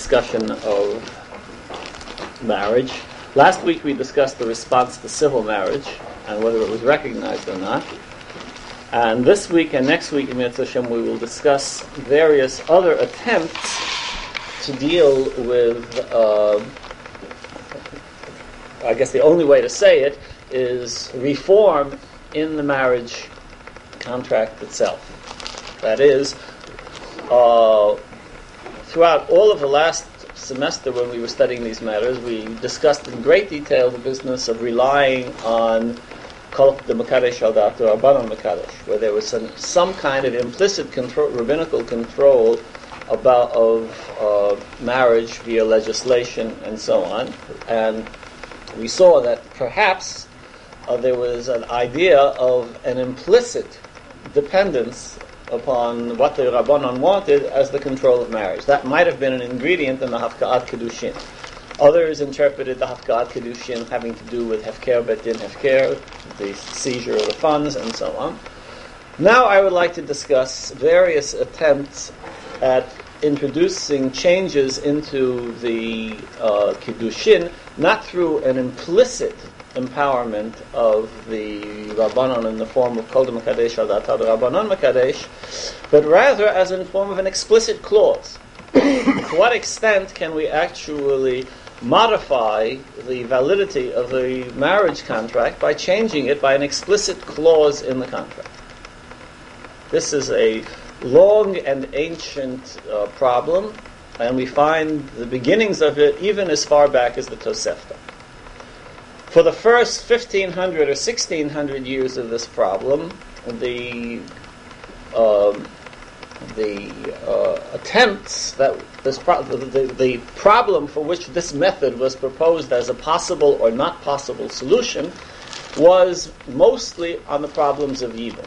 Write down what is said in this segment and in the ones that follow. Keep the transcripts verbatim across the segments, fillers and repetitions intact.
discussion of marriage. Last week we discussed the response to civil marriage and whether it was recognized or not. And this week and next week in Mitzvah Hashem we will discuss various other attempts to deal with, uh, I guess the only way to say it is reform in the marriage contract itself. That is, uh, throughout all of the last semester when we were studying these matters, we discussed in great detail the business of relying on Kol the Mekadesh al Da'at Rabbanan Mekadesh, where there was some, some kind of implicit control, rabbinical control about of uh, marriage via legislation and so on. And we saw that perhaps uh, there was an idea of an implicit dependence upon what the Rabbanan wanted as the control of marriage. That might have been an ingredient in the Hafka'at Kedushin. Others interpreted the Hafka'at Kedushin having to do with Hefker Bet Din Hefker, the seizure of the funds, and so on. Now I would like to discuss various attempts at introducing changes into the uh, Kedushin, not through an implicit empowerment of the Rabbanon in the form of Kol Mekadesh al Da'at Rabbanan Mekadesh, but rather as in form of an explicit clause. To what extent can we actually modify the validity of the marriage contract by changing it by an explicit clause in the contract? This is a long and ancient uh, problem, and we find the beginnings of it even as far back as the Tosefta. For the first fifteen hundred or sixteen hundred years of this problem, the um, the uh, attempts that this pro- the, the, the problem for which this method was proposed as a possible or not possible solution was mostly on the problems of Yibum.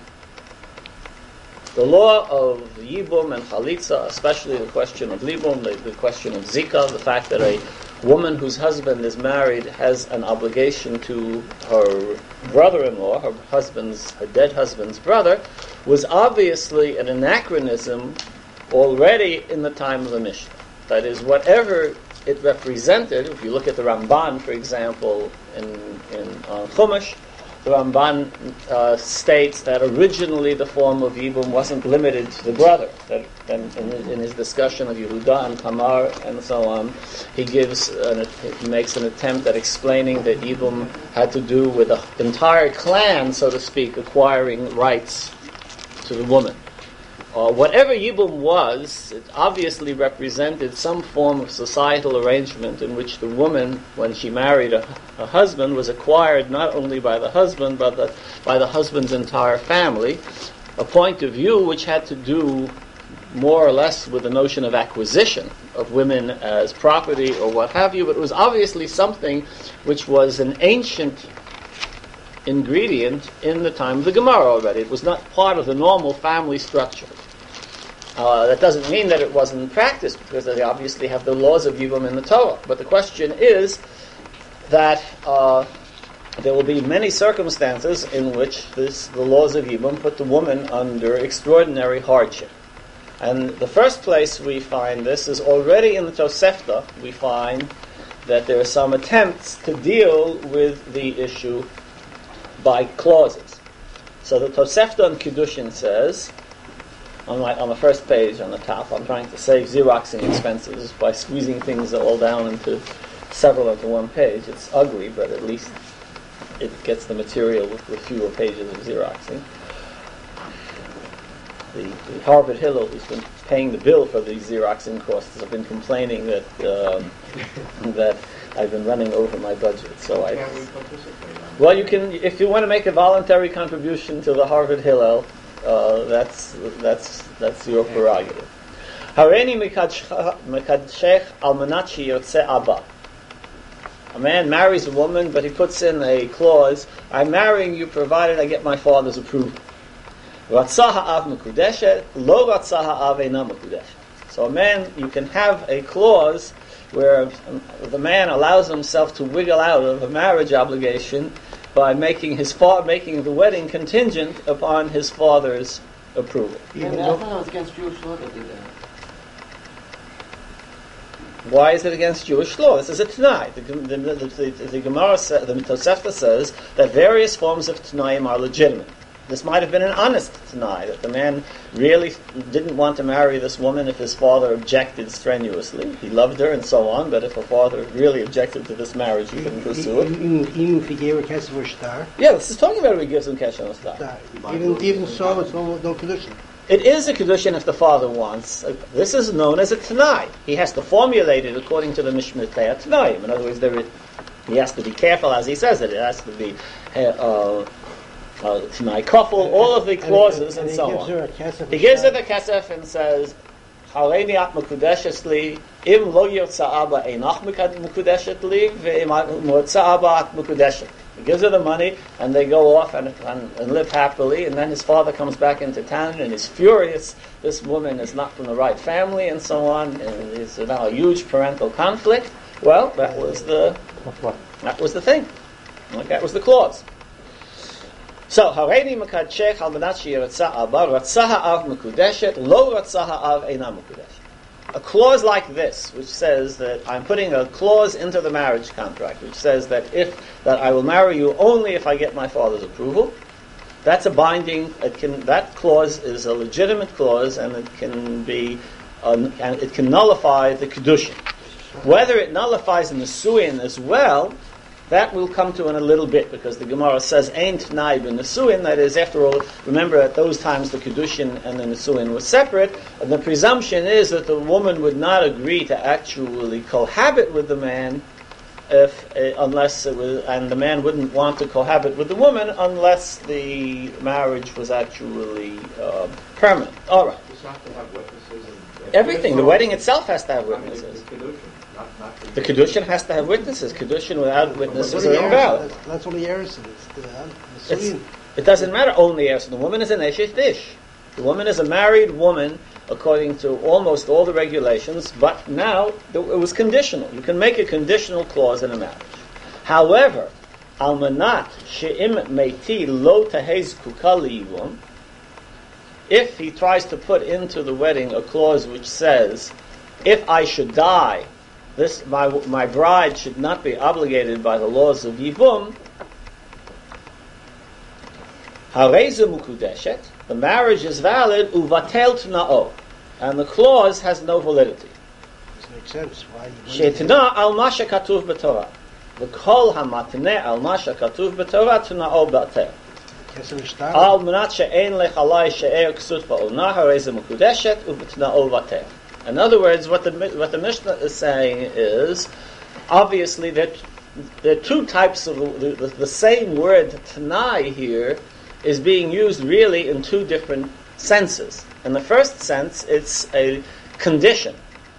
The law of Yibum and Chalitza, especially the question of Libum, the, the question of Zika, the fact that a woman whose husband is married has an obligation to her brother-in-law, her husband's, her dead husband's brother, was obviously an anachronism already in the time of the Mishnah. That is, whatever it represented, if you look at the Ramban, for example, in, in uh, Chumash, the Ramban uh, states that originally the form of Yibum wasn't limited to the brother. That, and in, in his discussion of Yehuda and Tamar and so on, he gives an, he makes an attempt at explaining that Yibum had to do with the entire clan, so to speak, acquiring rights to the woman. Uh, whatever Yibum was, it obviously represented some form of societal arrangement in which the woman, when she married a, a husband, was acquired not only by the husband, but the, by the husband's entire family, a point of view which had to do more or less with the notion of acquisition of women as property or what have you, but it was obviously something which was an ancient ingredient in the time of the Gemara already. It was not part of the normal family structure. Uh, that doesn't mean that it wasn't practiced, because they obviously have the laws of Yibum in the Torah. But the question is that uh, there will be many circumstances in which this, the laws of Yibum put the woman under extraordinary hardship. And the first place we find this is already in the Tosefta. We find that there are some attempts to deal with the issue by clauses. So the Tosefta in Kiddushin says, On, my, on the first page, on the top, I'm trying to save Xeroxing expenses by squeezing things all down into several into one page. It's ugly, but at least it gets the material with, with fewer pages of Xeroxing. The, the Harvard Hillel, who's been paying the bill for these Xeroxing costs, have been complaining that um, that I've been running over my budget. So I, well, you can, if you want to make a voluntary contribution to the Harvard Hillel, Uh, that's that's that's your prerogative. Hareini mekadshech al manat sheyotze abba. A man marries a woman, but he puts in a clause: "I'm marrying you provided I get my father's approval." Ratzah ha'av mekudeshet, lo ratzah ha'av eina mekudeshet. So a man, you can have a clause where the man allows himself to wiggle out of a marriage obligation by making his fa- making the wedding contingent upon his father's approval. Yeah, I thought it was against Jewish law to do that. Why is it against Jewish law? This is a Tanai. The, the, the, the, the Gemara, sa- the Tosefta says that various forms of Tanaim are legitimate. This might have been an honest Tanai, that the man really didn't want to marry this woman if his father objected strenuously. He loved her and so on, but if her father really objected to this marriage, he couldn't pursue it. Even if he gave her kesef or star? Yeah, this is talking about if he gives him kesef or star. Even, even so, it's no, no condition. It is a kedushin if the father wants. This is known as a Tanai. He has to formulate it according to the Mishmutei Tanaim. In other words, there is, he has to be careful as he says it. It has to be uh, uh, Tanai Kofel, all of the clauses and, and, and, and so on. He gives her the kesef and says, Hareini at mekudeshes li, im lo yotza abba einach mekudeshet li, ve'im motza abba at mekudeshet. He gives her the money, and they go off and, and, and live happily, and then his father comes back into town, and he's furious. This woman is not from the right family, and so on, and there's now a huge parental conflict. Well, that was the that was the thing. Like, that was the clause. So, Hareini mekadshech al manat sheyiratza abba, ratza ha'av mekudeshet, lo ratza ha'av eina mekudeshet. A clause like this, which says that I'm putting a clause into the marriage contract, which says that if that I will marry you only if I get my father's approval, that's a binding. It can that clause is a legitimate clause, and it can be uh, and it can nullify the kedushin. Whether it nullifies the nesuin as well, that we'll come to in a little bit, because the Gemara says "Ein t'nai b'nesuin." That is, after all, remember at those times the kedushin and the nesuin were separate, and the presumption is that the woman would not agree to actually cohabit with the man if uh, unless it was, and the man wouldn't want to cohabit with the woman unless the marriage was actually uh, permanent. All right. Does have to have witnesses. And Everything. The wedding itself has to have witnesses. I mean, Not, not the kedushin has to have witnesses. Kedushin without witnesses are That's invalid. that's only heirs. It's, it doesn't matter only heirs. The woman is an eshet ish. The woman is a married woman according to almost all the regulations, but now it was conditional. You can make a conditional clause in a marriage. However, almanat she'im meiti lo tahez kukali yivum, if he tries to put into the wedding a clause which says, if I should die, this my my bride should not be obligated by the laws of Yibum, Hareza mukudeshet, the marriage is valid, uvatel t'na'o, and the clause has no validity. This makes sense. Why? She'tna al masha katuv b'Torah, v'kol hamatneh al masha katuv b'Torah t'na'o b'atel. Al manat she'ein lechalai she'er ksut ba'ona, hareza mukudeshet, uv'tna'o b'atel. In other words, what the what the Mishnah is saying is, obviously, that there are two types of the, the, the same word Tanai here is being used really in two different senses. In the first sense, it's a condition.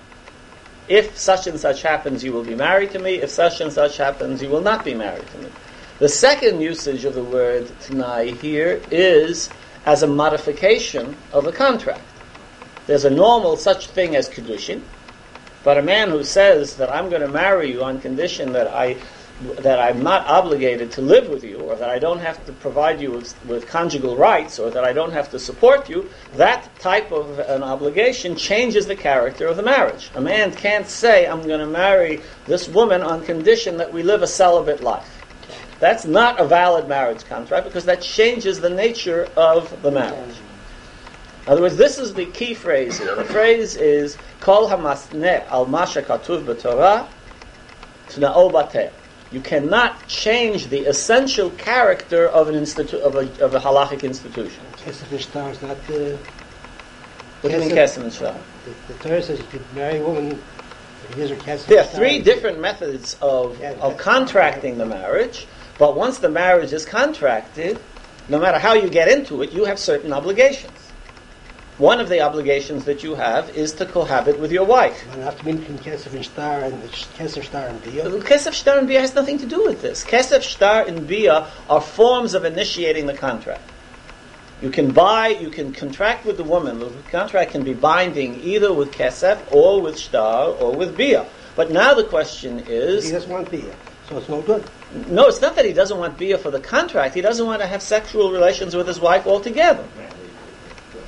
If such and such happens, you will be married to me. If such and such happens, you will not be married to me. The second usage of the word Tanai here is as a modification of a contract. There's a normal such thing as kedushin, but a man who says that I'm going to marry you on condition that I that I'm not obligated to live with you, or that I don't have to provide you with, with conjugal rights, or that I don't have to support you, that type of an obligation changes the character of the marriage. A man can't say, I'm going to marry this woman on condition that we live a celibate life. That's not a valid marriage contract, because that changes the nature of the marriage. In other words, this is the key phrase here. The phrase is Kol hamasneh al masha katuv b'Torah t'na'o b'atel. You cannot change the essential character of an institu- of a of a halachic institution. Kesef and Shtar is not the. What do you mean Kesef and Shtar? The, the Torah says you could marry a woman. If you use her Kesef. There are three different methods of Yeah, of contracting the marriage, but once the marriage is contracted, no matter how you get into it, you have certain obligations. One of the obligations that you have is to cohabit with your wife. I have to mean between Kesef and Shtar and Kesef, Shtar, and Bia. Kesef, Shtar, and Bia has nothing to do with this. Kesef, Shtar, and Bia are forms of initiating the contract. You can buy, you can contract with the woman. The contract can be binding either with Kesef or with Shtar or with Bia. But now the question is... He doesn't want Bia, so it's no good. No, it's not that he doesn't want Bia for the contract. He doesn't want to have sexual relations with his wife altogether.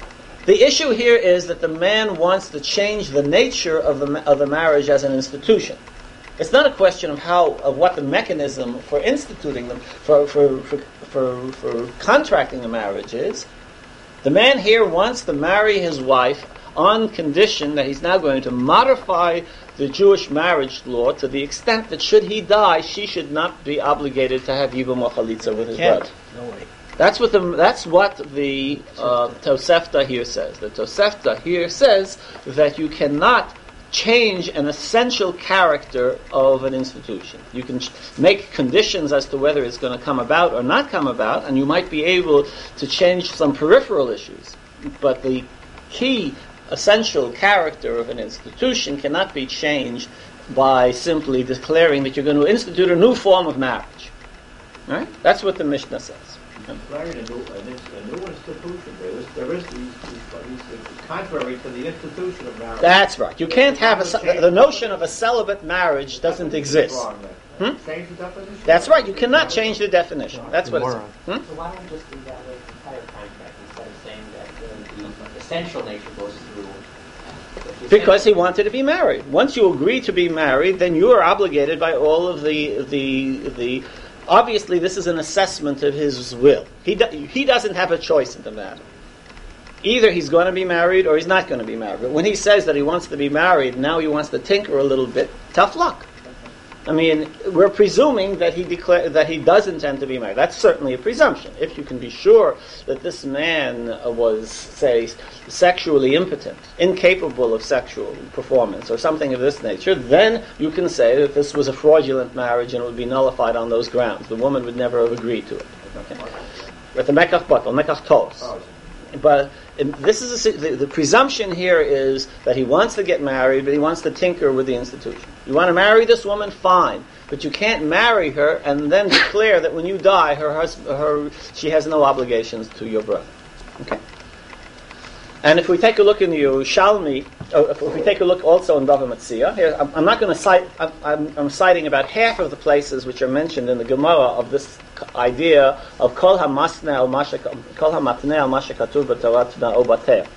The issue here is that the man wants to change the nature of the of the marriage as an institution. It's not a question of how of what the mechanism for instituting them for for for for, for contracting a marriage is. The man here wants to marry his wife on condition that he's now going to modify the Jewish marriage law to the extent that should he die, she should not be obligated to have Yibum or Chalitza with his Can't. blood. No way. That's what the that's what the uh, Tosefta here says. The Tosefta here says that you cannot change an essential character of an institution. You can ch- make conditions as to whether it's going to come about or not come about, and you might be able to change some peripheral issues. But the key essential character of an institution cannot be changed by simply declaring that you're going to institute a new form of marriage. Right? That's what the Mishnah says. Declaring a new, a new, a new institution. There is, there is these, these, these, contrary to the institution of marriage. That's right. You can't have a, ce- the notion of a celibate marriage doesn't exist. Wrong, then. Hmm? Change the definition. That's right. You cannot change the definition. That's what it says. Hmm? So why don't we just do that with the entire contract instead of saying that uh, the essential nature goes through? Because he wanted to be married. Once you agree to be married, then you are obligated by all of the the the. Obviously, this is an assessment of his will. He do, he doesn't have a choice in the matter. Either he's going to be married or he's not going to be married. But when he says that he wants to be married, now he wants to tinker a little bit. Tough luck. I mean, we're presuming that he declare that he does intend to be married. That's certainly a presumption. If you can be sure that this man uh, was, say, sexually impotent, incapable of sexual performance, or something of this nature, then you can say that this was a fraudulent marriage and it would be nullified on those grounds. The woman would never have agreed to it. Okay? With the mekach batal, mekach tos. But um, this is a, the, the presumption here is that he wants to get married, but he wants to tinker with the institution. You want to marry this woman, fine, but you can't marry her and then declare that when you die, her husband, her she has no obligations to your brother. Okay. And if we take a look in the Yerushalmi, uh, if we take a look also in Bava Metzia, here I'm, I'm not going to cite. I'm, I'm, I'm citing about half of the places which are mentioned in the Gemara of this idea of Kol Hamasne al Masha Kol Hamatne al Masha Katuv B'Torah Tna'o Bateh.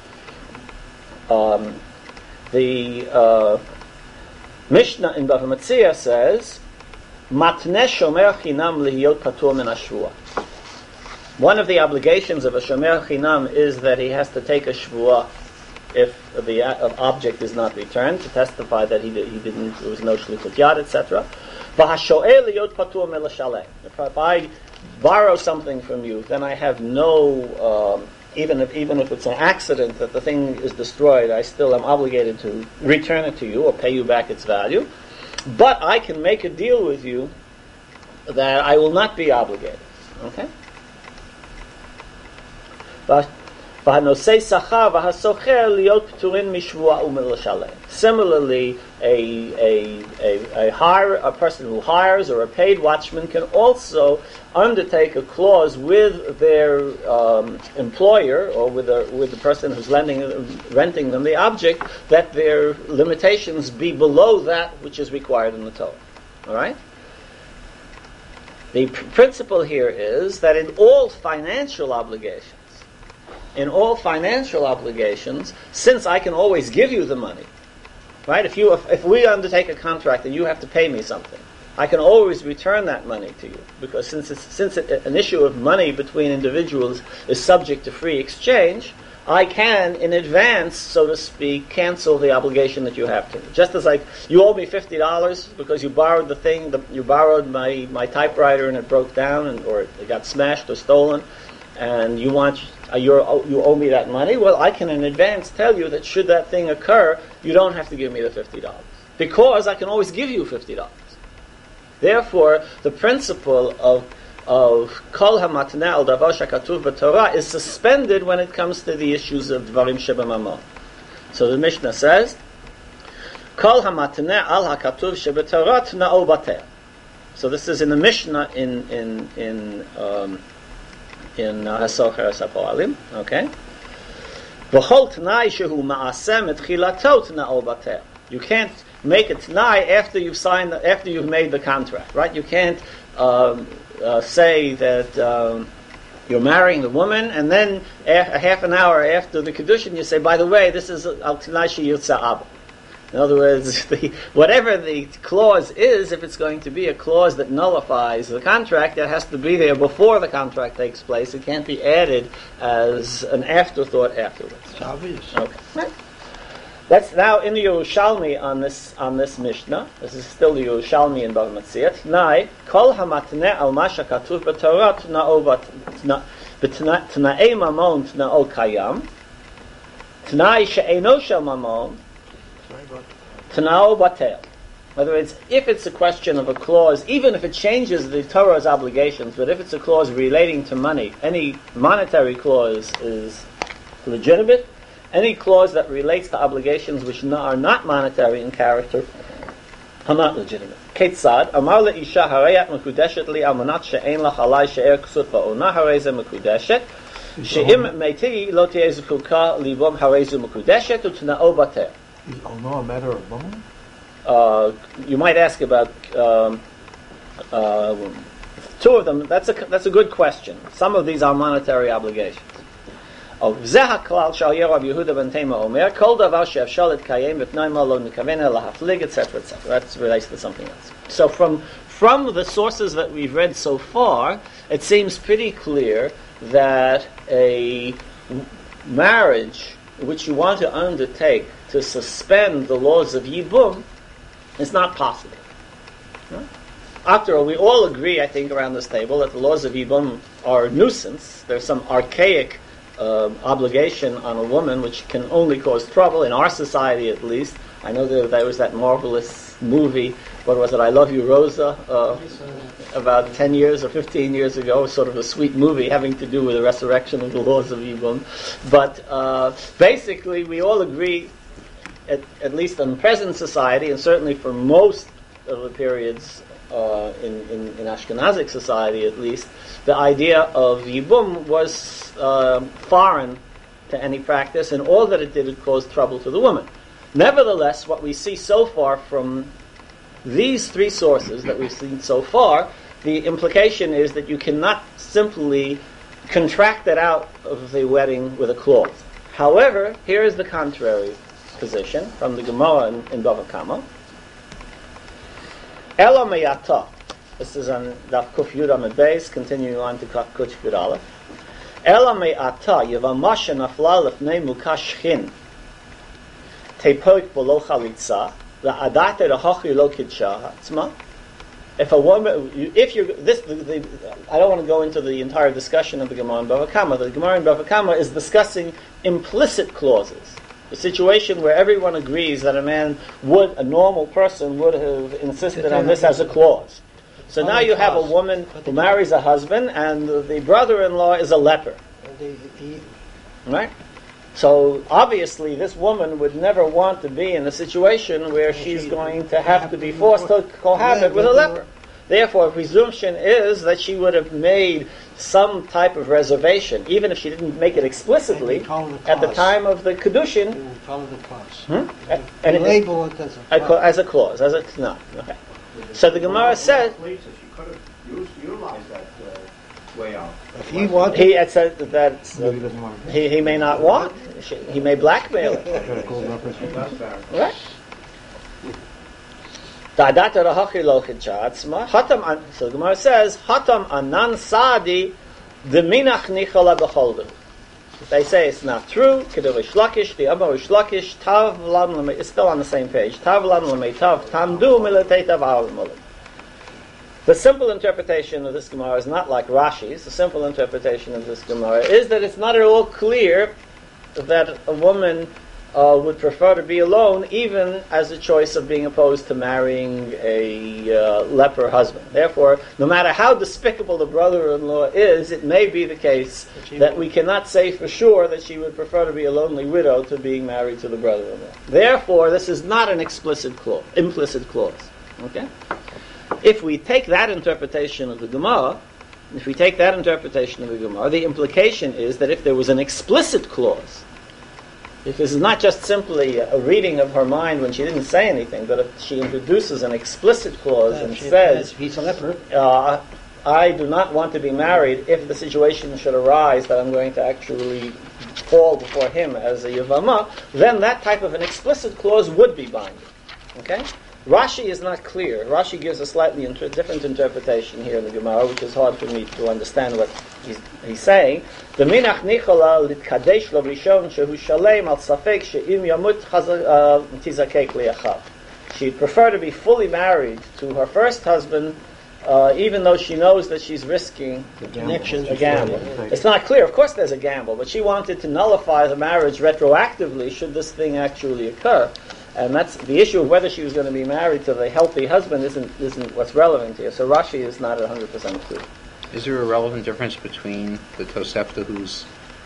Um The uh, Mishnah in Bava Metzia says, Matne shomer chinam lihiyot patur min hashvua. One of the obligations of a shomer chinam is that he has to take a shvua if the uh, object is not returned, to testify that he, did, he didn't, there was no shlichut yad, et cetera. V'hasho'el lihiyot patur min l'shalem. If I borrow something from you, then I have no, um, even if even if it's an accident that the thing is destroyed, I still am obligated to return it to you or pay you back its value. But I can make a deal with you that I will not be obligated. Okay? Similarly, a, a, a, a, hire, a person who hires or a paid watchman can also undertake a clause with their um, employer or with, a, with the person who's lending, renting them the object, that their limitations be below that which is required in the Torah. All right? The pr- principle here is that in all financial obligations, in all financial obligations, since I can always give you the money, right? If you, if, if we undertake a contract and you have to pay me something, I can always return that money to you, because since it's, since it, an issue of money between individuals is subject to free exchange, I can, in advance, so to speak, cancel the obligation that you have to me. Just as like you owe me fifty dollars because you borrowed the thing, the, you borrowed my, my typewriter and it broke down, and, or it got smashed or stolen, and you want uh, you're, you owe me that money. Well, I can in advance tell you that should that thing occur, you don't have to give me the fifty dollars, because I can always give you fifty dollars. Therefore, the principle of of Kol HaMatneh al Davar Shekatuv B'Torah is suspended when it comes to the issues of Dvarim Shebamamon. So the Mishnah says, Kol HaMatneh al HaKatuv Sheb'Torah Tna'o Bateh. So this is in the Mishnah in in in um, in Hasocher Hasapoalim. Okay. V'chol Tnai Shehu Ma'aseh Mitchilato Tna'o Bateh. You can't make a Tnai after you've signed, the, after you've made the contract, right? You can't um, uh, say that um, You're marrying the woman, and then a, a half an hour after the Kedushin, you say, by the way, this is Al T'nai Sheyirtza Abba. In other words, the, whatever the clause is, if it's going to be a clause that nullifies the contract, it has to be there before the contract takes place. It can't be added as an afterthought afterwards. It's obvious. Okay. Right. That's now in the Yerushalmi on this on this Mishnah. This is still the Yerushalmi in Bava Metzia. Tnai kol hamatne al masha katuv b'Torah tna'o b'tna'ei mamon tna'o kayam. Tnai she'eno shel mamon tna'o batel. In other words, if it's a question of a clause, even if it changes the Torah's obligations, but if it's a clause relating to money, any monetary clause is legitimate. Any clause that relates to obligations which are not monetary in character are not legitimate. Ketzad, Amar le'isha harayat mekudeshet li almanat she'ein lach alai she'er ksut ba'ona harayze mekudeshet she'im meiti lo ti'eh zekuka libom harayzu mekudeshet u'tna'o bater. Is ono a matter of woman? Uh, you might ask about um, uh, two of them. That's a that's a good question. Some of these are monetary obligations. Oh, זה הכלל שהיה רב יהודה בן תימא אומר, כל דבר שאפשר להתקיים בתנאי מה לא נכוון אלא להפליג, et cetera, et cetera. That relates to something else. So from from the sources that we've read so far, it seems pretty clear that a marriage which you want to undertake to suspend the laws of Yibum is not possible. No? After all, we all agree, I think, around this table that the laws of Yibum are a nuisance. There's some archaic Uh, obligation on a woman which can only cause trouble in our society, at least. I know that there was that marvelous movie, what was it, I Love You, Rosa, uh, about ten years or fifteen years ago, sort of a sweet movie having to do with the resurrection of the laws of Yibum. But uh, basically we all agree, at, at least in present society, and certainly for most of the periods uh, in, in, in Ashkenazic society at least, the idea of Yibum was uh, foreign to any practice, and all that it did, it caused trouble to the woman. Nevertheless, what we see so far from these three sources that we've seen so far, the implication is that you cannot simply contract it out of the wedding with a clause. However, here is the contrary position from the Gemara in, in Bava Kama. Ela meyata. This is on Daf Kuf Yud Amud Beis, continuing on to Kuf Yud Aleph. Ela me'ata yevamasha nafla lefnei mukash chin tepoik bolo chalitza la'adate rahachi lo kidsha hatzma. If a woman, if you're this, the, the, I don't want to go into the entire discussion of the Gemara in Bava Kama. The Gemara in Bava Kama is discussing implicit clauses. A situation where everyone agrees that a man would, a normal person would have insisted on this as a clause. So now you have a woman who marries a husband, and the brother-in-law is a leper. Right? So obviously this woman would never want to be in a situation where she's going to have to be forced to cohabit with a leper. Therefore, presumption is that she would have made some type of reservation, even if she didn't make it explicitly, at the time of the Kedushin. Follow the clause. Hmm? And, and and label it as a clause. As a clause, as a no. Okay. So the Gemara says, She could have used, utilized that uh, way out. If he wanted, he had said that uh, Maybe he doesn't want to. he, he may not want. She, he may blackmail her. Got a cold reference. That's fair. Right? Hatam. So the Gemara says, "Hatam anan sadi deminach nichala b'cholder." They say it's not true. Kedur Rish Lakish, the Amar Rish Lakish, Tav Lam Lamei. It's still on the same page. Tav Lam Lamei Tav Tamdu Milatei Tav Al Mulim. The simple interpretation of this Gemara is not like Rashi's. The simple interpretation of this Gemara is that it's not at all clear that a woman uh, would prefer to be alone, even as a choice of being opposed to marrying a uh, leper husband. Therefore, no matter how despicable the brother-in-law is, it may be the case that we cannot say for sure that she would prefer to be a lonely widow to being married to the brother-in-law. Therefore, this is not an explicit clause, implicit clause. Okay? If we take that interpretation of the Gemara, if we take that interpretation of the Gemara, the implication is that if there was an explicit clause, if this is not just simply a reading of her mind when she didn't say anything, but if she introduces an explicit clause uh, and she, says, he's a leper. uh, I do not want to be married if the situation should arise that I'm going to actually fall before him as a Yavama, then that type of an explicit clause would be binding. Okay? Rashi is not clear. Rashi gives a slightly inter- different interpretation here in the Gemara, which is hard for me to understand what he's, he's saying. The minach nichola litkadesh lo rishon shehu shalem al safek she'im yamut tizakek liachav. She'd prefer to be fully married to her first husband, uh, even though she knows that she's risking The connections. a gamble. It's not clear. Of course there's a gamble, but she wanted to nullify the marriage retroactively should this thing actually occur. And that's the issue of whether she was going to be married to the healthy husband isn't isn't what's relevant here. So Rashi is not one hundred percent clear. Is there a relevant difference between the Tosefta who's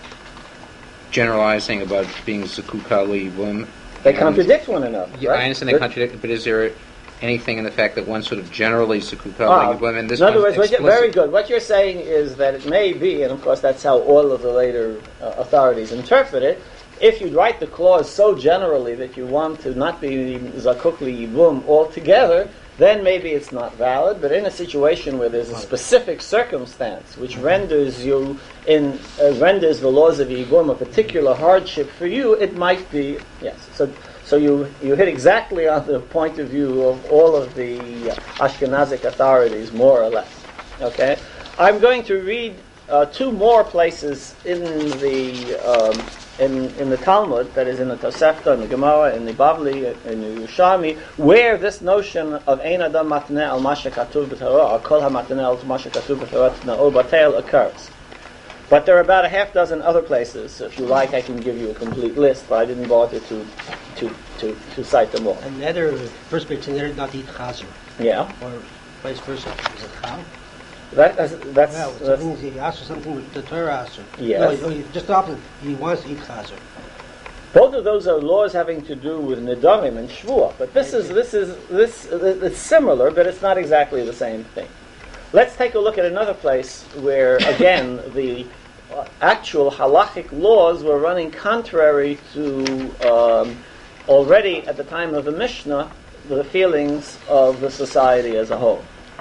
generalizing about being Zakuka Leibum? They contradict one another. Yeah, right? I understand they contradict, but is there anything in the fact that one sort of generally Zakuka Ah, Leibum and this in other one's words, what you- explicit? very good. What you're saying is that it may be, and of course that's how all of the later uh, authorities interpret it, if you write the clause so generally that you want to not be zakuk liyibum altogether, then maybe it's not valid. But in a situation where there's a specific circumstance which renders you in uh, renders the laws of yibum a particular hardship for you, it might be yes. So so you you hit exactly on the point of view of all of the uh, Ashkenazic authorities, more or less. Okay, I'm going to read uh, two more places in the. Um, In, in the Talmud, that is in the Tosefta, in the Gemara, in the Bavli, in the Yerushalmi, where this notion of Ein Adam Matneh al Masha Katuv B'Torah, or Kol HaMatneh al Masha Katuv B'Torah Tna'o Batel occurs. But there are about a half dozen other places. So if you like, I can give you a complete list, but I didn't bother to to, to, to cite them all. And nether, first bit, nether not eat chazer, Yeah, or vice versa. Is it chav? that, that's, that's, Well, that's something he asked for something with the Torah answer. Yes. No, he- he- just the opposite. He wants to eat chazer. both of those are laws having to do with Nidarim and Shvuah. But this is this is this it's similar, but it's not exactly the same thing. Let's take a look at another place where, again, the uh, actual halachic laws were running contrary to um, already at the time of the Mishnah the feelings of the society as a whole.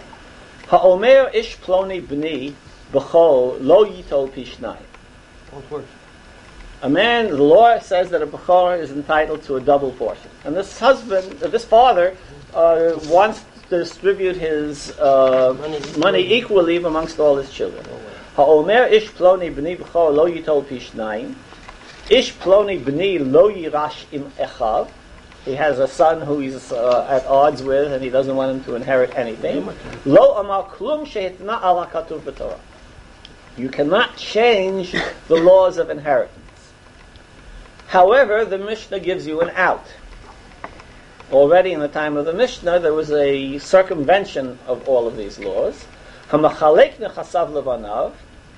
Ha'omer ish ploni b'ni b'chol lo yitol pishnai. Both words. A man, the law says that a bechor is entitled to a double portion, and this husband, uh, this father, uh, wants to distribute his uh, Money money equally amongst all his children. Ha'omer ish ploni b'ni b'chol lo yitol pishnayim. Ish ploni b'ni lo yirash im echav. He has a son who he's uh, at odds with, and he doesn't want him to inherit anything. Lo amar klum shehitna ala katuv b'Torah. You cannot change the laws of inheritance. However, the Mishnah gives you an out. Already in the time of the Mishnah, there was a circumvention of all of these laws. Hamachalek nechasav levanav,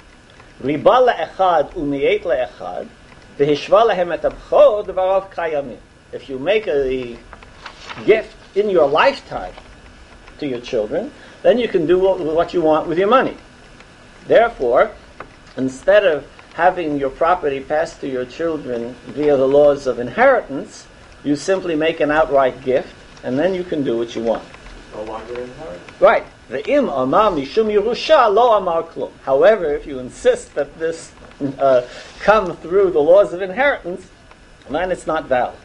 riba le'echad u'miyet le'echad, v'hishva lehem et abchor devarav kayamin. If you make a gift in your lifetime to your children, then you can do what you want with your money. Therefore, instead of having your property passed to your children via the laws of inheritance, you simply make an outright gift, and then you can do what you want. No longer inherit. Right. The im amar mishum yerusha lo amar klum. However, if you insist that this uh, come through the laws of inheritance, then it's not valid.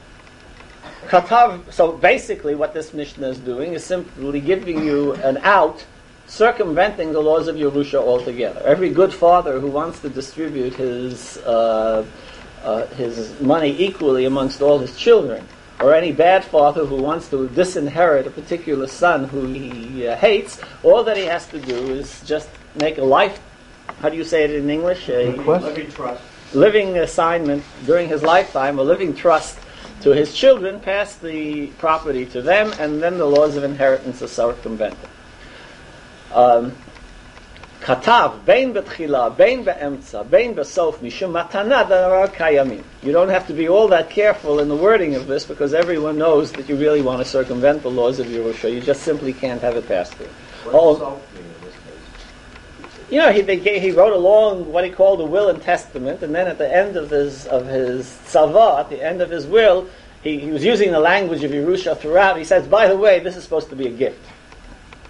Katav, so basically what this Mishnah is doing is simply giving you an out, circumventing the laws of Yerusha altogether. Every good father who wants to distribute his uh, uh, his money equally amongst all his children, or any bad father who wants to disinherit a particular son who he uh, hates, all that he has to do is just make a life, how do you say it in English? A Request? Living trust. living assignment during his lifetime, a living trust to his children, pass the property to them, and then the laws of inheritance are circumvented. Um, Katav, bein betchila, bein be'emtza, bein besof, mishum matana davar kayamim. You don't have to be all that careful in the wording of this, because everyone knows that you really want to circumvent the laws of Yerusha. You just simply can't have it passed through. What Oh. does self mean in this case? You know, he they, gave- he wrote along what he called a will and testament, and then at the end of his of his tzava, at the end of his will, he, he was using the language of Yerusha throughout. He says, by the way, this is supposed to be a gift.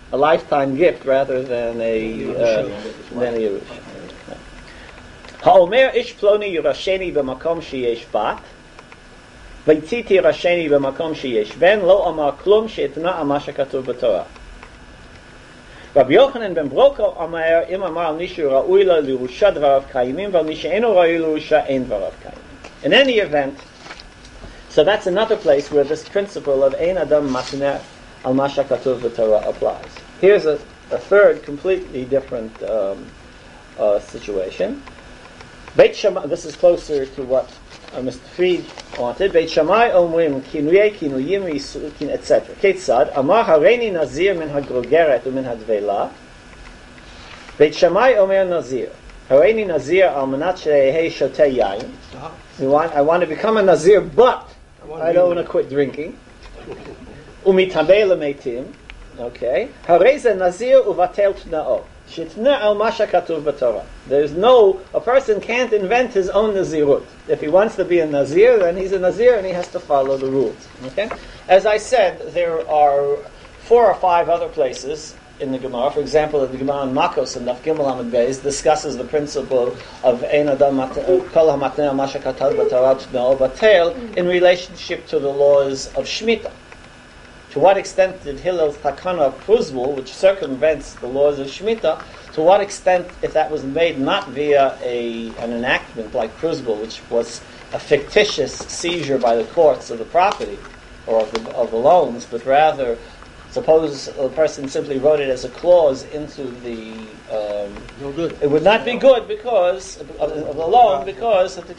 a lifetime gift rather than a uh, than a Yerusha. Ha'omer ish ploni yirasheni b'makom sheyesh bat, v'yitziti yirasheni b'makom sheyesh ben, lo amar klum she'etna al ma shekatuv b'Torah. Rabbi Yochanan ben Broka Amar im amar al nishu ra'ui lo l'Yerusha dvarav kayimim, v'al nishe'eno ra'ui l'Yerusha ein dvarav kayimim. In any event, so that's another place where this principle of ein adam matneh al ma shekatuv b'Torah applies. Here's a, a third, completely different um, uh, situation. Beit Shammai, this is closer to what uh, Mister Fried wanted. Beit Shammai omrim kinuyei kinuyim yisukin et cetera. Ketzad amar hareini nazir min hagrogeret umin hadvela. Beit Shammai omer nazir hareini nazir al manat she'ehei shotei yain. We want, I want to become a nazir, but I, I don't want to quit drinking. Umitamei lemeitim. Okay. Hareze nazir uvatel tna'o. Shitna al masha katuv b'Torah. There's no, a person can't invent his own nazirut. If he wants to be a nazir, then he's a nazir and he has to follow the rules. Okay? As I said, there are four or five other places in the Gemara. For example, the Gemara in Makos and Daf Gimel Amud Beis discusses the principle of ein adam kol hamatneh al masha katuv b'Torah tna'o batel in relationship to the laws of Shemitah. To what extent did Hillel's takana of Pruzbul, which circumvents the laws of Shemitah, to what extent, if that was made not via a, an enactment like Pruzbul, which was a fictitious seizure by the courts of the property, or of the, of the loans, but rather, suppose a person simply wrote it as a clause into the... Um, No good. It would not be good because of, of the loan, because of the...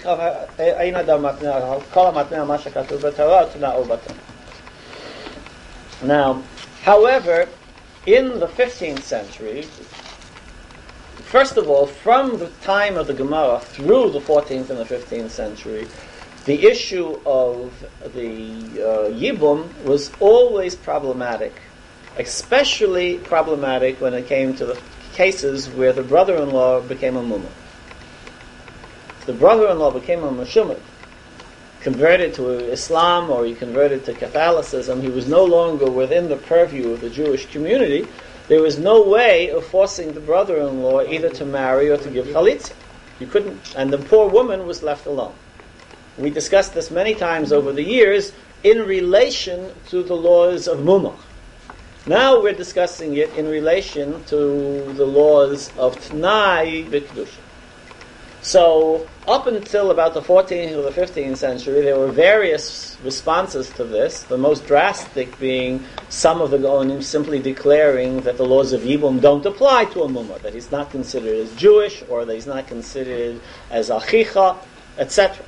Now, however, in the fifteenth century, first of all, from the time of the Gemara through the fourteenth and the fifteenth century, the issue of the uh, Yibum was always problematic, especially problematic when it came to the cases where the brother-in-law became a mumma. If the brother-in-law became a mashumad, converted to Islam or he converted to Catholicism, he was no longer within the purview of the Jewish community. There was no way of forcing the brother-in-law either to marry or to give chalitza. You couldn't, and the poor woman was left alone. We discussed this many times over the years in relation to the laws of Mumach. Now we're discussing it in relation to the laws of T'nai B'Kedusha. So, up until about the fourteenth or the fifteenth century, there were various responses to this, the most drastic being some of the Gaonim simply declaring that the laws of Yibum don't apply to a Mumar, that he's not considered as Jewish, or that he's not considered as Achicha, et cetera.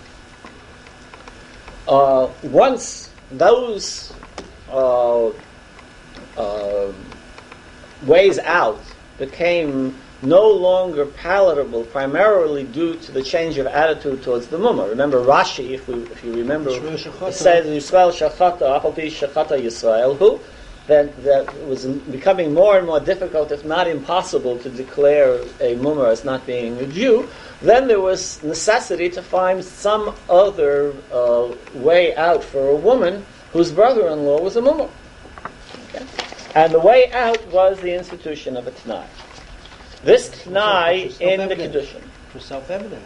Uh, once those uh, uh, ways out became no longer palatable, primarily due to the change of attitude towards the Mumma. Remember Rashi, if we, if you remember, it says Yisrael Shachata, Apalpi Shachata Yisrael, who that that was becoming more and more difficult, if not impossible, to declare a Mumma as not being a Jew. Then there was necessity to find some other uh, way out for a woman whose brother-in-law was a Mumma. Okay? And the way out was the institution of a T'nai. This T'nai in the Kedushin. It was self-evident.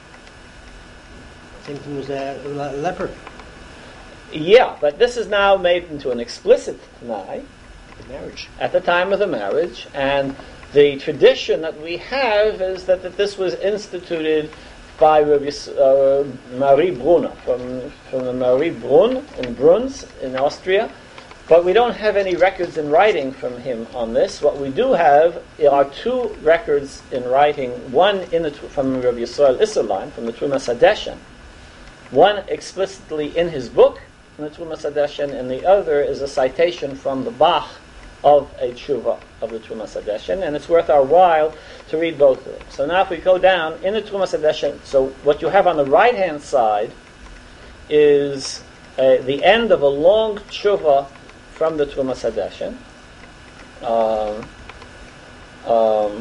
Same thing was a le- leper. Yeah, but this is now made into an explicit T'nai Marriage. at the time of the marriage, and the tradition that we have is that, that this was instituted by Rabbi, uh, Marie Brunner, from, from the Marie Brunn in Bruns in Austria. But we don't have any records in writing from him on this. What we do have are two records in writing, one in the, from Rabbi Yisrael Isserlein, from the Trumas Hadeshen, one explicitly in his book, in the Trumas Hadeshen, and the other is a citation from the Bach of a tshuva of the Trumas Hadeshen, and it's worth our while to read both of them. So now if we go down in the Trumas Hadeshen, so what you have on the right-hand side is uh, the end of a long tshuva from the Trumas Hadeshen. Um, um,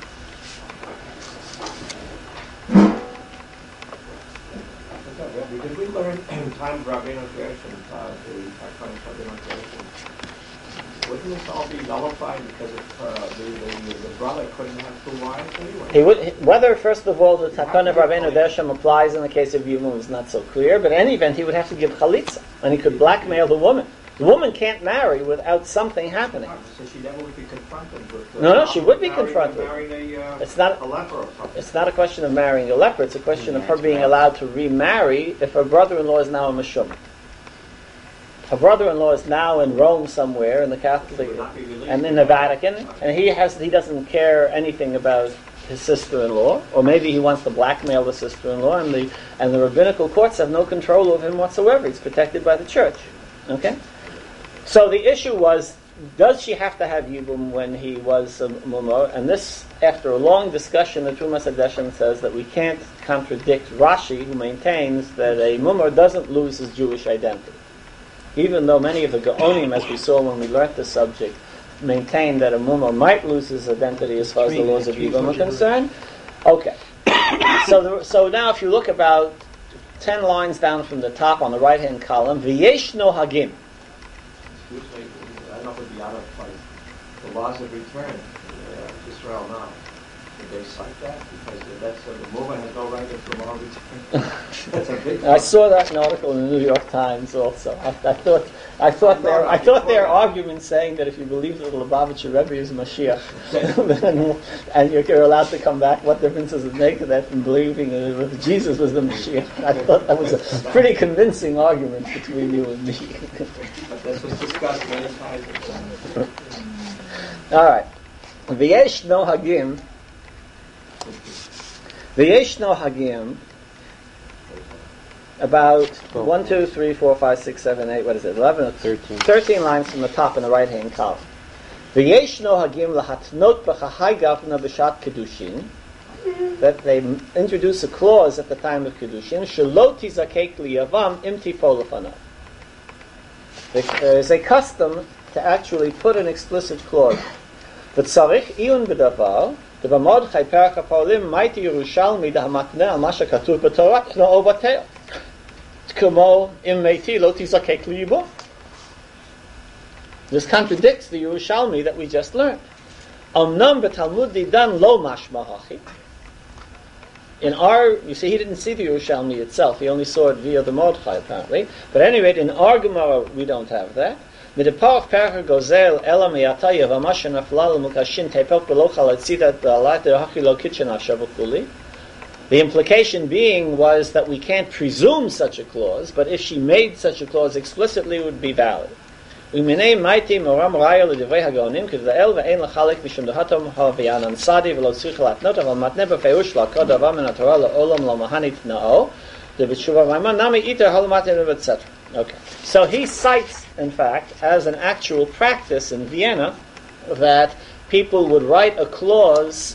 Did we learn in time of Rabbeinu Gershon, uh, the iconic Rabbeinu Gershon, wouldn't this all be nullified because if, uh, the, the, the brother couldn't have two wives anyway? He would, whether, first of all, the Takana Rabbeinu Dersham applies in the case of Yibum is not so clear, but in any event, he would have to give chalitza, and he could blackmail the woman. The woman can't marry without something happening. So she never would be confronted with... Uh, No, no, she would be marrying- confronted. Marrying a, uh, It's not- a leper or something. It's not a question of marrying a leper, it's a question of her being allowed to remarry if her brother-in-law is now a Meshum. Her brother-in-law is now in Rome somewhere, in the Catholic, Would not be released. and in the Vatican, and he has he doesn't care anything about his sister-in-law, or maybe he wants to blackmail the sister-in-law, and the and the rabbinical courts have no control over him whatsoever. He's protected by the church. Okay? So the issue was, does she have to have Yibum when he was a Mumar? And this, after a long discussion, the Trumas Hadeshem says that we can't contradict Rashi, who maintains that a Mumar doesn't lose his Jewish identity. Even though many of the Gaonim, as we saw when we learnt the subject, maintain that a Mumar might lose his identity as far as the laws of Yibum are concerned. Okay. So, the, so now if you look about ten lines down from the top on the right-hand column, V'yesh no hagim. Excuse me, I don't know if it would be out of place. The laws of return in uh, Israel now. Did they cite that? Because that's, uh, the movement has no right to law of return. That's a big... I saw that in an article in the New York Times also. I, I thought I thought their I thought their argument saying that if you believe that the Lubavitcher Rebbe is Mashiach, then, and you're, you're allowed to come back, what difference does it make to that from believing that Jesus was the Mashiach? I thought that was a pretty convincing argument between you and me. But this was discussed many times. All right. V'yesh no hagim. V'yesh no hagim. About one, two, three, four, five, six, seven, eight. What is it? Eleven or Thirteen. Thirteen lines from the top in the right-hand column. V'yesh no hagim lahatnot b'chahai gavna b'shat kedushin. That they introduce a clause at the time of kedushin. Shelo tizakek liyavam im tifol lefanav. There is a custom to actually put an explicit clause. V'tzarich iyun b'davar. D'vamod chay perach ha'polim maiti Yerushalmi d'hamatneh al masha katuv b'torah t'no'o b'teil. T'kumo im meiti lo tizakek liyibum. This contradicts the Yerushalmi that we just learned. Omnam b'talmud didan lo mashma hachi. In our, you see, he didn't see the Yerushalmi itself. He only saw it via the Mordechai, apparently. But at any rate, in our Gemara, we don't have that. Midapar perach gozel ela meyataya v'masha nafla l'mukashin teipel belochal etzidat b'alat de'hachi lo kitchen avshavukuli. The implication being was that we can't presume such a clause, but if she made such a clause explicitly, it would be valid. U'minei maiti moram raya l'divrei hagonim k'v'el ve'en l'chalek mishum dehatom ha'vi'anan sadi v'lo tzrich l'atnot aval matne b'feush l'akod avam min ha'torah l'olam l'mahanit na'o de'v'tshuva ma'man nami iter ha'l'matim et cetera. Okay. So he cites, in fact, as an actual practice in Vienna, that people would write a clause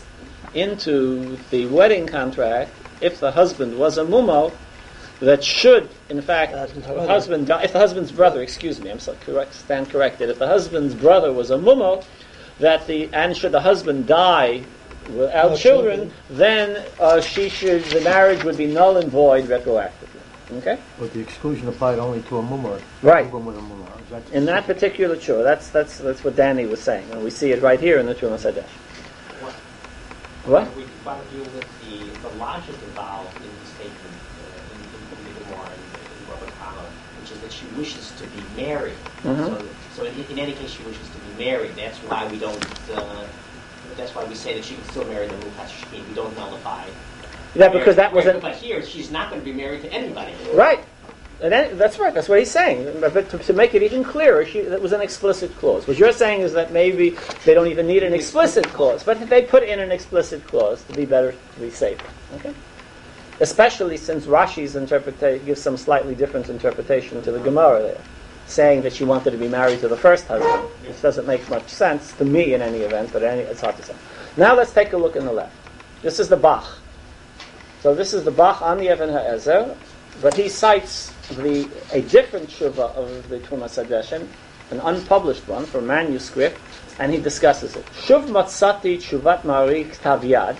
into the wedding contract if the husband was a mumo, that should, in fact, the husband die, if the husband's brother, excuse me, I'm so correct, stand corrected, if the husband's brother was a mumo, that the and should the husband die without No children, children. then uh, she should the marriage would be null and void retroactively. Okay. But the exclusion applied only to a mumar. Right. A woman with a mumar. Is that In that particular chur, that's that's that's what Danny was saying, and we see it right here in the Trumas Hadesh. What? What? We want to deal with the, the logic involved in the statement uh, in, in, in the Gemara and in Rabbi Kama, which is that she wishes to be married. Mhm. So, so in, in any case, she wishes to be married. That's why we don't. Uh, that's why we say that she can still marry the Mukas Shkin. We don't nullify. Yeah, because that was Right, an But here, she's not going to be married to anybody. right. And that, that's right. That's what he's saying. But to, to make it even clearer, she, that was an explicit clause. What you're saying is that maybe they don't even need an explicit clause, but they put in an explicit clause to be better, to be safer. Okay. Especially since Rashi's interpretation gives some slightly different interpretation to the Gemara there, saying that she wanted to be married to the first husband. This doesn't make much sense to me in any event, but any, it's hard to say. Now let's take a look in the left. This is the Bach. So this is the Bach on the Even HaEzer, but he cites the a different tshuva of the Trumas Hadeshem, an unpublished one from manuscript, and he discusses it. Shuv matzati tshuvat Mari Ktav Yad,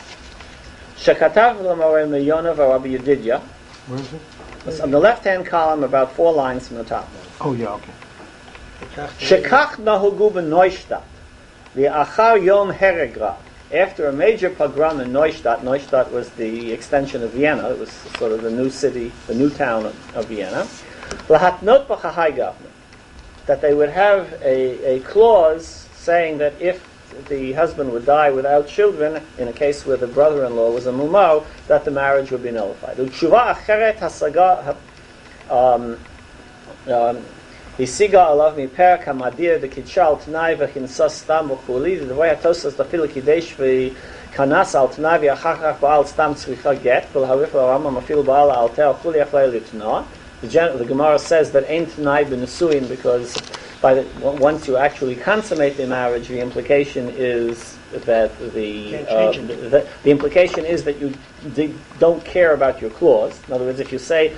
shekatav l'moreh Meyona v'Rabbi Yedidya. Where is it? It's on the left-hand column, about four lines from the top. Oh, yeah, okay. Shekach nahugu b'Neustadt, li'achar yom heregra. After a major pogrom in Neustadt, Neustadt was the extension of Vienna. It was sort of the new city, the new town of, of Vienna. Lahatnot b'chahai gavna, that they would have a, a clause saying that if the husband would die without children, in a case where the brother-in-law was a mumau, that the marriage would be nullified. U'tshuva acheret hasaga um, um, Hisiga alav mi per kamadir de kitchal tnai v'chinsas stam v'chuli the way atosas dafil kidesh v'kanas al tnai v'achachach ba'al stam tzricha get v'l'harif v'aramam afil ba'al al ter chuli achlei litna. The Gemara says that ain't tnai b'nesuin because by the, once you actually consummate the marriage, the implication is that the uh, the, the implication is that you d- don't care about your clause. In other words, if you say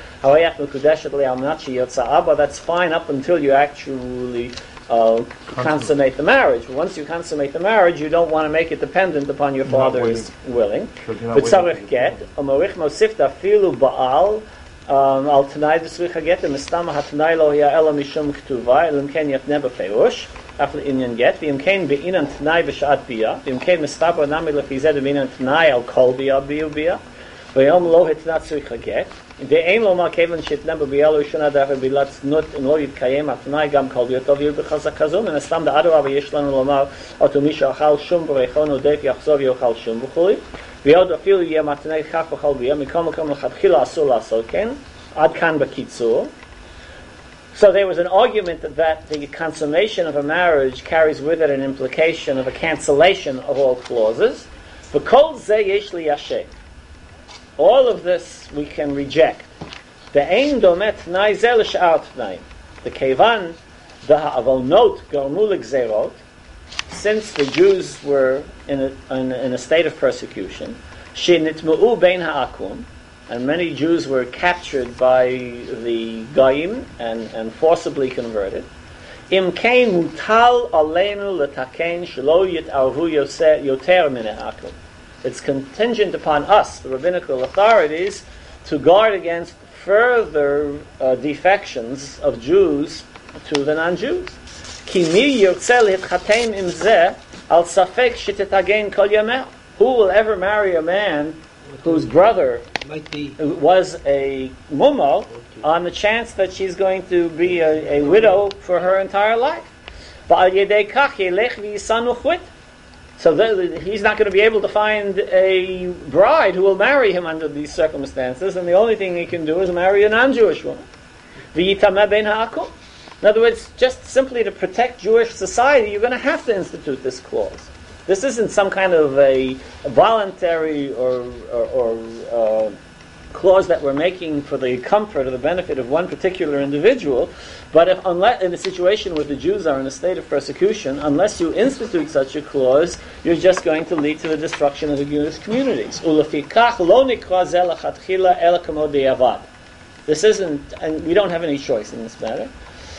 that's fine up until you actually uh, consummate the marriage. Once you consummate the marriage, you don't want to make it dependent upon your father's willing. But tzarich get u'morich mosifta filu ba'al. Al Tanai D'Sricha Get, the Mistama HaTanai Lo Hiya Ela Mishum K'tuva, Elim Ken Yatne B'Feirush, After Inyan Get, V'im Ken Be'inan Tanai V'Shat Bia, V'im Ken Mistaba Nami Lefi Zed Be'inan Tanai Al Kol Bia Bia Bia, V'yom Lo Hitnat Tzricha Get, V'ein Lo Ma Kevan Shitne B'Biyalu Shuna Dafa Bilatz Nut In Lo Yitkayem HaTanai Gam Kol Bia Tov Yir B'Chazak Kazum, and Estam Da Ado Ava Yishlanu Lomar, Oto Misha Achal Shum B'Reichon Udef Yachzov Yochal Shum B'Chuli, V'yod Afilu Yeh Matanei Chach B'Chol Bia, Mikom Mikom L'Chadchila Asur L'Asor Ken, Ad kan b'kitzur. So there was an argument that, that the consummation of a marriage carries with it an implication of a cancellation of all clauses. V'kol zeh yesh liyashem. All of this we can reject. Ve'ein domet tnai zeh l'sh'ar tnaim. The kevan the ha'avonot garmu l'gzerot, since the Jews were in a, in, in a state of persecution, shenitmu'u bein ha'akum, and many Jews were captured by the Goyim and, and forcibly converted. Im kein mutal aleinu letaken shelo yitarvu yoter min ha'akum. It's contingent upon us, the rabbinical authorities, to guard against further uh, defections of Jews to the non-Jews. Ki mi yirtze litchatem im zeh al safek shetetagen kol yameh. Who will ever marry a man whose brother might be was a mumo okay. on the chance that she's going to be a, a widow for her entire life? So the, he's not going to be able to find a bride who will marry him under these circumstances, and the only thing he can do is marry a non-Jewish woman. In other words, just simply to protect Jewish society, you're going to have to institute this clause. This isn't some kind of a voluntary or, or, or uh, clause that we're making for the comfort or the benefit of one particular individual. But if, unless, in a situation where the Jews are in a state of persecution, unless you institute such a clause, you're just going to lead to the destruction of the Jewish communities. This isn't, and we don't have any choice in this matter.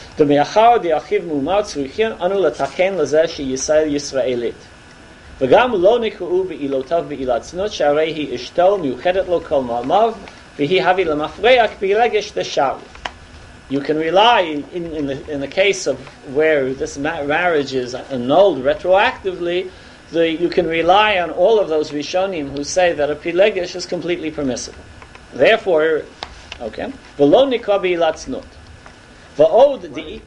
וגם לא נקראו בעילותיו בעילת צנות, שהרי היא אשתו מיוחדת לו כל מעלמיו, והיא הביא למפרע כפילגש דשאר. You can rely, in, in, the, in the case of where this ma- marriage is annulled retroactively, the, you can rely on all of those Rishonim who say that a pilegesh is completely permissible. Therefore, okay, v'lo nikra b'ilat tznud. V'od the...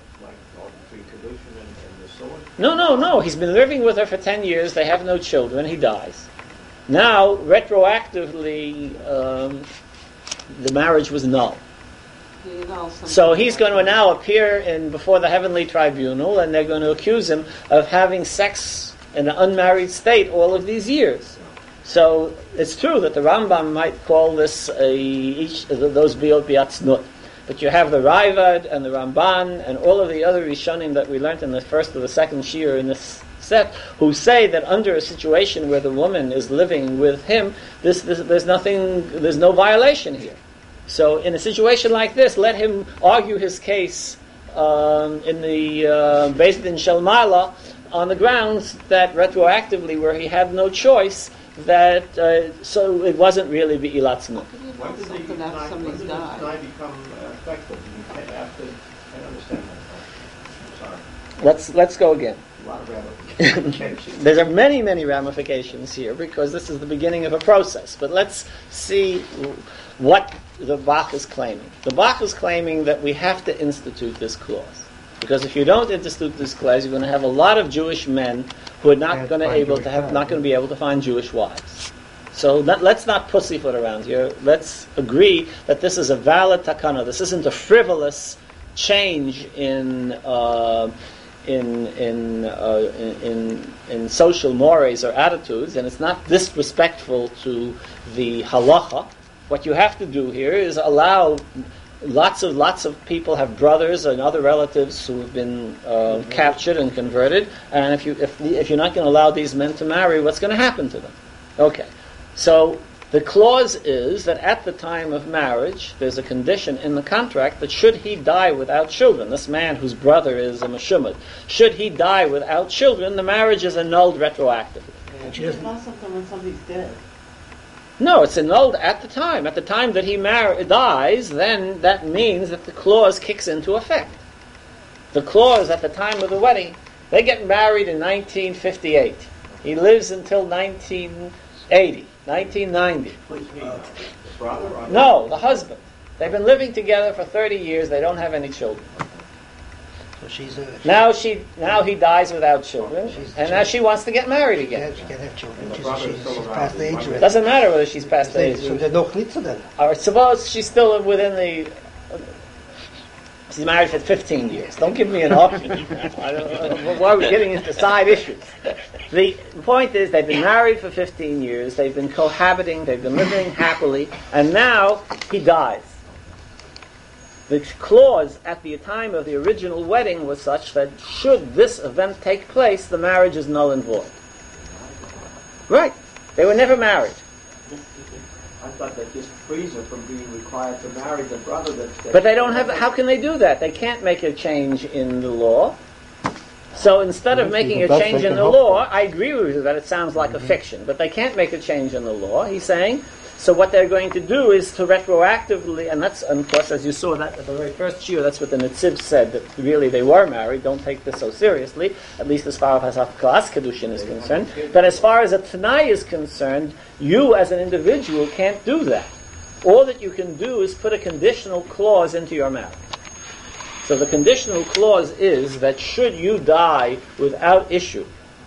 No, no, no. He's been living with her for ten years. They have no children. He dies. Now, retroactively, um, the marriage was null. So he's going to now appear in before the heavenly tribunal, and they're going to accuse him of having sex in an unmarried state all of these years. So it's true that the Rambam might call this a, each those biot biatznut. But you have the Ravad and the Ramban and all of the other Rishonim that we learned in the first or the second shiur in this set, who say that under a situation where the woman is living with him, this, this, there's nothing, there's no violation here. So in a situation like this, let him argue his case um, in the uh, Beis Din Shel Ma'ala on the grounds that retroactively, where he had no choice, that uh, so it wasn't really be'ilat tznud. When did the Tnai become uh, effective? You can't have to, I understand that. sorry. Let's let's go again. A lot of ramifications. There are many, many ramifications here because this is the beginning of a process. But let's see what the Bach is claiming. The Bach is claiming that we have to institute this clause. Because if you don't institute this clause, you're going to have a lot of Jewish men who are not Can't going to find able Jewish to have wives, not going to yeah. be able to find Jewish wives. So let, let's not pussyfoot around here. Let's agree that this is a valid takana. This isn't a frivolous change in uh, in in, uh, in in social mores or attitudes, and it's not disrespectful to the halacha. What you have to do here is allow lots of lots of people have brothers and other relatives who have been uh, captured and converted, and if you if if you're not going to allow these men to marry, what's going to happen to them? Okay. So the clause is that at the time of marriage, there's a condition in the contract that should he die without children, this man whose brother is a meshumad, should he die without children, the marriage is annulled retroactively. And she It's doesn't, not something when somebody's dead. No, it's annulled at the time. At the time that he mar- dies, then that means that the clause kicks into effect. The clause at the time of the wedding, they get married in nineteen fifty-eight. He lives until nineteen eighty. nineteen ninety. The brother or No, the husband. They've been living together for thirty years. They don't have any children. so she's a... Now she, now he dies without children, She's- and now she wants to get married She again. can't, she can't have children. And the She's, brother is she's, still she's around. past the age of it. Doesn't matter whether she's past the age. So there's no chlitza then. Or suppose she's still within the. She's married for fifteen years. Don't give me an option. I don't, why are we getting into side issues? The point is, they've been married for fifteen years. They've been cohabiting. They've been living happily, and now he dies. The clause at the time of the original wedding was such that should this event take place, the marriage is null and void. Right. They were never married. I thought that just frees her from being required to marry the brother that... that But they don't have. How can they do that? They can't make a change in the law. So instead of This is making the a best change they in can the hope law, for. I agree with you that it sounds like a fiction, but they can't make a change in the law. He's saying. So what they're going to do is to retroactively, and that's, and of course, as you saw that at the very first year, that's what the Netziv said, that really they were married. Don't take this so seriously, at least as far as Class Kedushin is concerned. But as far as a Tanai is concerned, you as an individual can't do that. All that you can do is put a conditional clause into your marriage. So the conditional clause is that should you die without issue,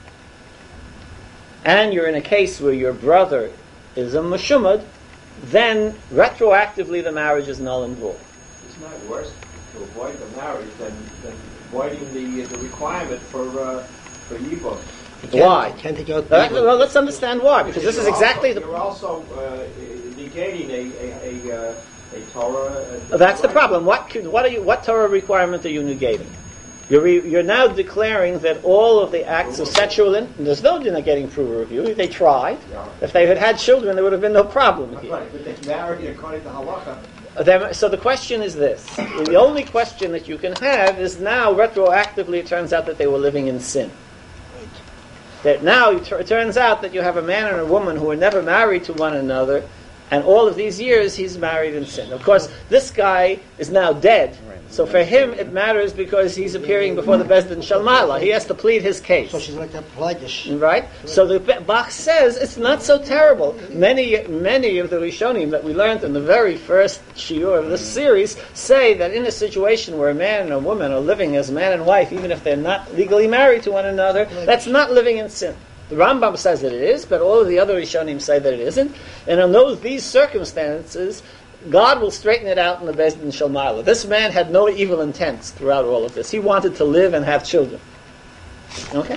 and you're in a case where your brother is a meshumad, then retroactively the marriage is null and void. It's not worse to avoid the marriage than, than avoiding the the requirement for uh, for yibum. You can't- Why? you can't take out Uh, people. well, let's understand why, because this is You're exactly also, the... You're also uh, negating a a, a, uh, a Torah... Uh, That's the right. problem. What could- what are you? What Torah requirement are you negating? You're re, you're now declaring that all of the acts of sexual in, there's no negating proof review. They tried. Yeah. If they had had children, there would have been no problem That's here. right, but they married according to halacha. Then- So the question is this: the only question that you can have is now retroactively. It turns out that they were living in sin. That now it tur- it turns out that you have a man and a woman who were never married to one another, and all of these years he's married in sin. Of course, this guy is now dead, so for him it matters because he's appearing before the Beis Din Shalmala. He has to plead his case. So she's like that Pelagish. Right? So the Bach says it's not so terrible. Many many of the Rishonim that we learned in the very first shiur of this series say that in a situation where a man and a woman are living as man and wife, even if they're not legally married to one another, that's not living in sin. The Rambam says that it is, but all of the other Rishonim say that it isn't. And in those these circumstances, God will straighten it out in the Beis Din Shalmala. This man had no evil intents throughout all of this. He wanted to live and have children. Okay?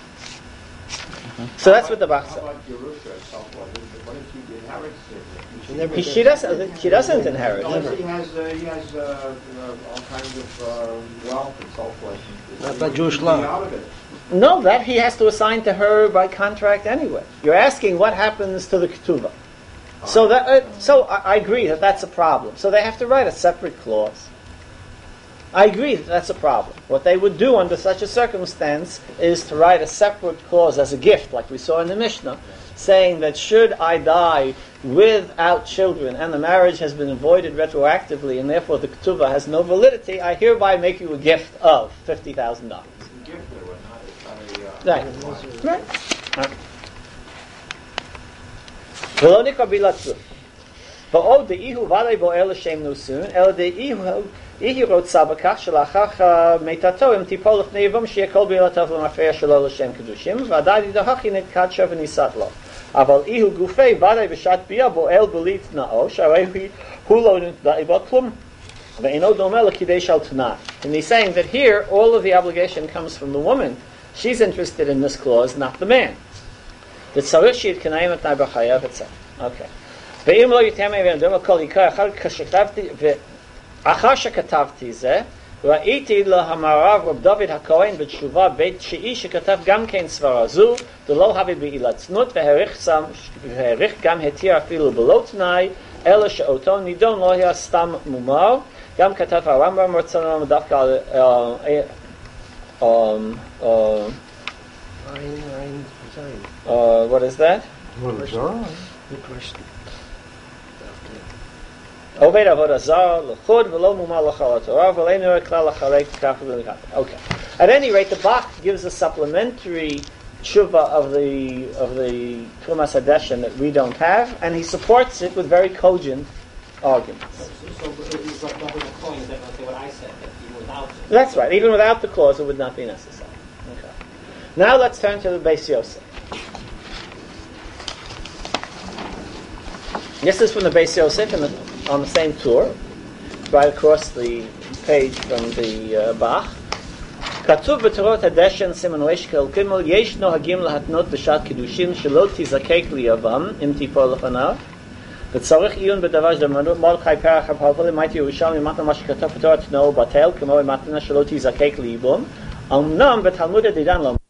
So that's what the Bach How said. about Yerusha itself? What if she inherits it? She never He, she doesn't. She doesn't inherit. No, he has, uh, he has uh, you know, all kinds of uh, wealth and so forth. Not He- by Jewish he'd be law. out of it. No, that he has to assign to her by contract anyway. You're asking what happens to the ketubah. So that, uh, so I, I agree that that's a problem. So they have to write a separate clause. I agree that that's a problem. What they would do under such a circumstance is to write a separate clause as a gift, like we saw in the Mishnah, saying that should I die without children and the marriage has been voided retroactively and therefore the ketubah has no validity, I hereby make you a gift of fifty thousand dollars. Right. Right. Right. ועוד דאיהו ודאי בוער לשם נושאון, אלא דאיהו איהו רוצה בכך שלאחר מיתתו אם תיפול לפני יבום שיהיה כל בעילתיו למפרע שלו לשם קדושים, ודאי דהכי נתקדשה ונישאת לו. אבל איהו גופי ודאי בשעת ביאה בוער בלי תנאו, שהרי הוא לא נתנאי בו כלום, ואינו דומה לקידש על תנאי. And he's saying that here all of the obligation comes from the woman. She's interested in this clause, not the man. וצריך שיתקיים את תנאי בחייו, et cetera. Okay. ואם לא יתאמה ונדום הכל יקרה אחר שכתבתי זה ראיתי להמרב רב דוד הכהן בתשובה בית תשיעי שכתב גם כן סברה זו ולא הביא בעילת צנות והעריך גם התיר אפילו בלא תנאי אלא שאותו נידון לא היה סתם מומר גם כתב הרמב"ם רצונו דווקא על what is that? עובד עבודה זר, לחוד ולא מומר לכל התורה, ולא נראה כלל אחרי כך ולכך. Okay. At any rate, the Bach gives a supplementary tshuva of the of the Trumas Hadeshen that we don't have, and he supports it with very cogent arguments. So, so it's like double the coin, is that what I said, that even without it? That's right. Even without the clause, it would not be necessary. Okay. Now let's turn to the Beis Yosef. This is from the Beis Yosef in the on the same tour, right across the page from the uh, Bach. כתוב בתורות הדשן סימן רשקל ג' יש נוהגים להתנות בשעת קידושין שלא תזקק ליבם אם תיפול לפניו וצריך עיון בדבר שדמנו מרדכי פרח הפרפל למעט ירושלמי מתנה מה שכתוב בתורת תנאו בטל כמו במתנה שלא תזקק ליבם אמנם בתלמוד הדידן לא